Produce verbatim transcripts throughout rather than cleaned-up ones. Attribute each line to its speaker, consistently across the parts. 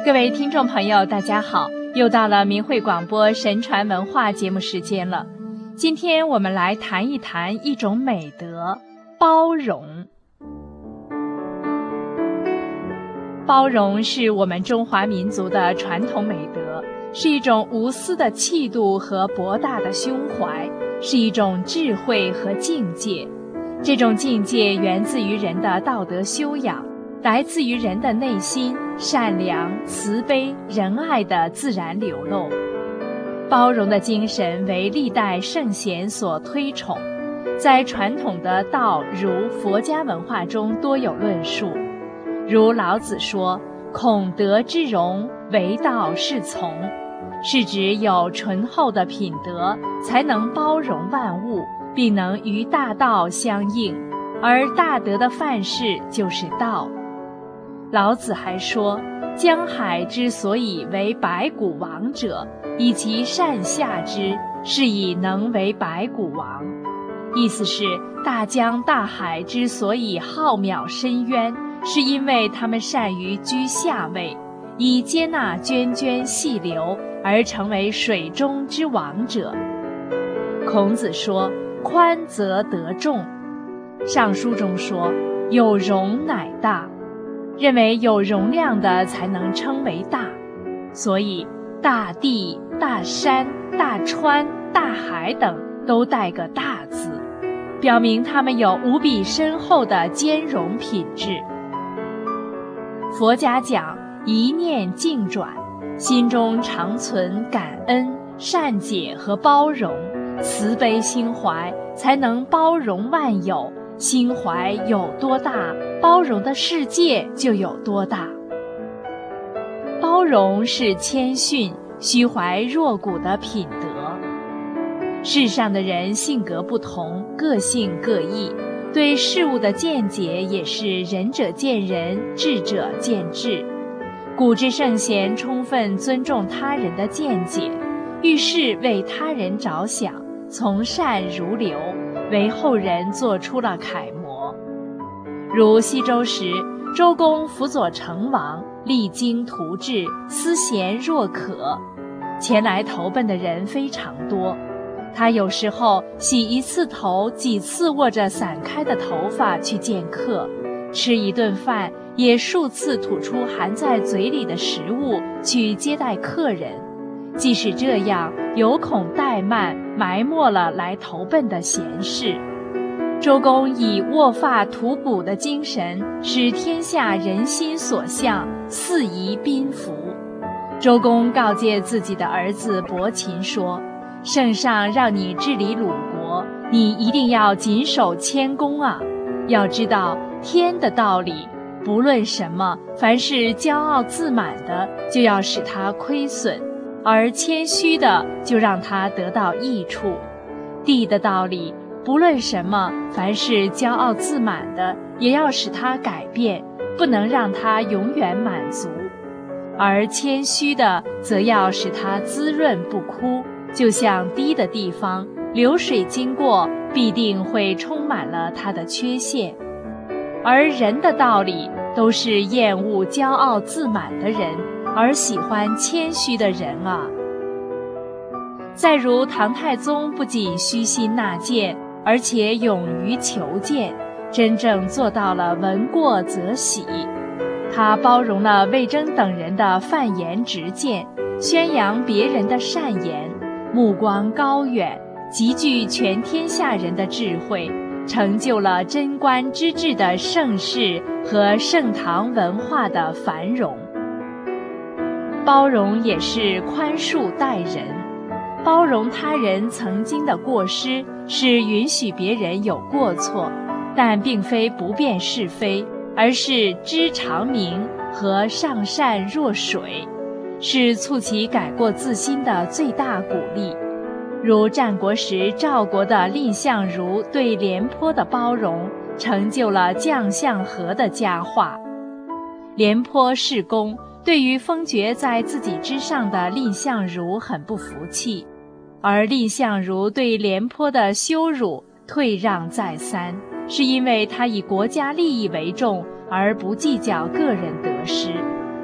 Speaker 1: 各位听众朋友，大家好，又到了明慧广播神传文化节目时间了。今天我们来谈一谈一种美德——包容。包容是我们中华民族的传统美德，是一种无私的气度和博大的胸怀，是一种智慧和境界。这种境界源自于人的道德修养，来自于人的内心善良、慈悲、仁爱的自然流露。包容的精神为历代圣贤所推崇，在传统的道、儒、佛家文化中多有论述。如老子说：“孔德之容，为道是从”，是指有醇厚的品德，才能包容万物，并能与大道相应，而大德的范式就是道。老子还说，江海之所以为百谷王者，以其善下之，是以能为百谷王。意思是，大江大海之所以浩渺深渊，是因为他们善于居下位，以接纳涓涓细流，而成为水中之王者。孔子说，宽则得众。尚书中说，有容乃大，认为有容量的才能称为大。所以大地、大山、大川、大海等都带个大字，表明他们有无比深厚的兼容品质。佛家讲一念境转，心中常存感恩、善解和包容，慈悲心怀，才能包容万有。心怀有多大，包容的世界就有多大。包容是谦逊、虚怀若谷的品德。世上的人性格不同，个性各异，对事物的见解也是仁者见仁，智者见智。古之圣贤充分尊重他人的见解，遇事为他人着想，从善如流，为后人做出了楷模。如西周时，周公辅佐成王，励精图治，思贤若渴，前来投奔的人非常多。他有时候洗一次头，几次握着散开的头发去见客，吃一顿饭也数次吐出含在嘴里的食物去接待客人。即使这样，有恐怠慢，埋没了来投奔的贤士。周公以握发吐哺的精神，使天下人心所向，四夷宾服。周公告诫自己的儿子伯禽说，圣上让你治理鲁国，你一定要谨守谦恭啊！要知道天的道理，不论什么，凡是骄傲自满的，就要使他亏损，而谦虚的就让他得到益处。地的道理，不论什么，凡是骄傲自满的，也要使他改变，不能让他永远满足。而谦虚的，则要使他滋润不枯，就像低的地方，流水经过，必定会充满了它的缺陷。而人的道理，都是厌恶骄傲自满的人，而喜欢谦虚的人啊。再如唐太宗不仅虚心纳谏，而且勇于求谏，真正做到了闻过则喜。他包容了魏征等人的犯言直谏，宣扬别人的善言，目光高远，集聚全天下人的智慧，成就了贞观之治的盛世和盛唐文化的繁荣。包容也是宽恕待人，包容他人曾经的过失，是允许别人有过错，但并非不辨是非，而是知常明和上善若水，是促其改过自新的最大鼓励。如战国时赵国的蔺相如对廉颇的包容，成就了将相和的佳话。廉颇是公，对于封爵在自己之上的蔺相如很不服气，而蔺相如对廉颇的羞辱退让再三，是因为他以国家利益为重，而不计较个人得失。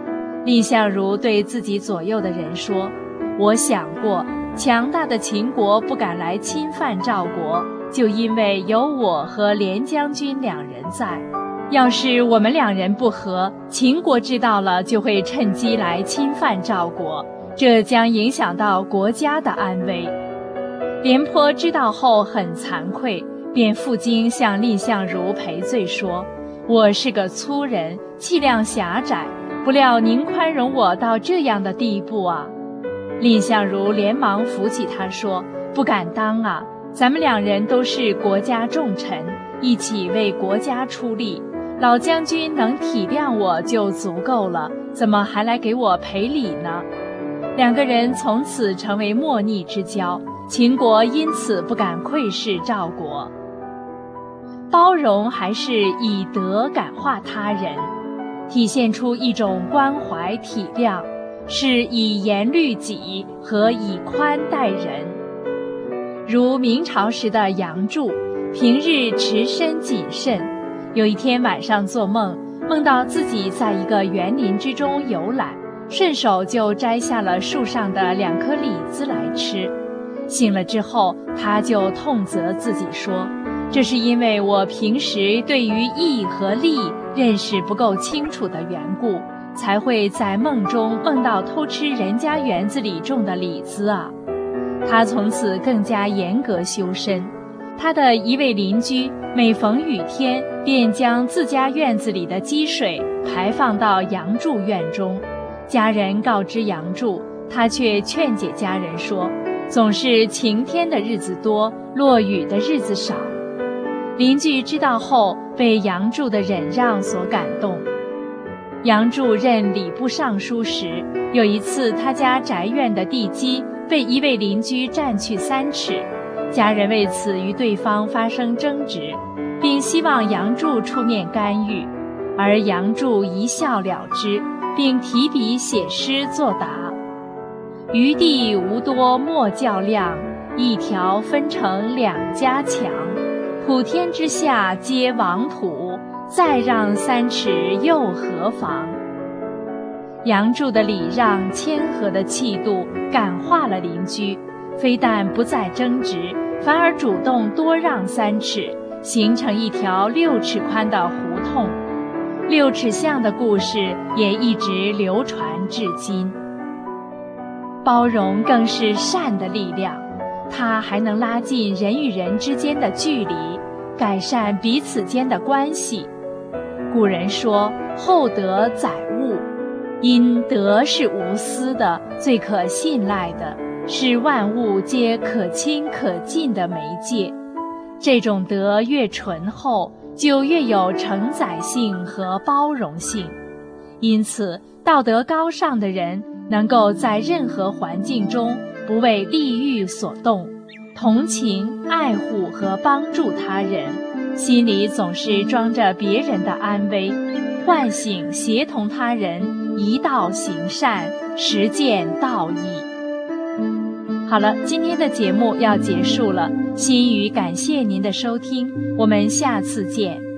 Speaker 1: 蔺相如对自己左右的人说，我想过，强大的秦国不敢来侵犯赵国，就因为有我和连将军两人在。要是我们两人不和，秦国知道了就会趁机来侵犯赵国，这将影响到国家的安危。廉颇知道后很惭愧，便负荆向蔺相如赔罪说，我是个粗人，气量狭窄，不料您宽容我到这样的地步啊。蔺相如连忙扶起他说，不敢当啊，咱们两人都是国家重臣，一起为国家出力，老将军能体谅我就足够了，怎么还来给我赔礼呢？两个人从此成为莫逆之交，秦国因此不敢窥视赵国。包容还是以德感化他人，体现出一种关怀体谅，是以严律己和以宽待人。如明朝时的杨柱，平日持身谨慎，有一天晚上做梦，梦到自己在一个园林之中游览，顺手就摘下了树上的两颗李子来吃。醒了之后，他就痛责自己说，这是因为我平时对于义和利认识不够清楚的缘故，才会在梦中梦到偷吃人家园子里种的李子啊。他从此更加严格修身。他的一位邻居每逢雨天，便将自家院子里的积水排放到杨柱院中。家人告知杨柱，他却劝解家人说，总是晴天的日子多，落雨的日子少。邻居知道后，被杨柱的忍让所感动。杨柱任礼部尚书时，有一次他家宅院的地基被一位邻居占去三尺，家人为此与对方发生争执，并希望杨柱出面干预，而杨柱一笑了之，并提笔写诗作答。余地无多莫较量，一条分成两家强。普天之下皆王土，再让三尺又何妨？杨柱的礼让谦和的气度感化了邻居，非但不再争执，反而主动多让三尺，形成一条六尺宽的胡同。六尺巷的故事也一直流传至今。包容更是善的力量，它还能拉近人与人之间的距离，改善彼此间的关系。古人说，厚德载物，因德是无私的，最可信赖的，是万物皆可亲可近的媒介。这种德越醇厚，就越有承载性和包容性。因此，道德高尚的人能够在任何环境中不为利欲所动，同情、爱护和帮助他人，心里总是装着别人的安危，唤醒协同他人一道行善，实践道义。好了，今天的节目要结束了，心语感谢您的收听，我们下次见。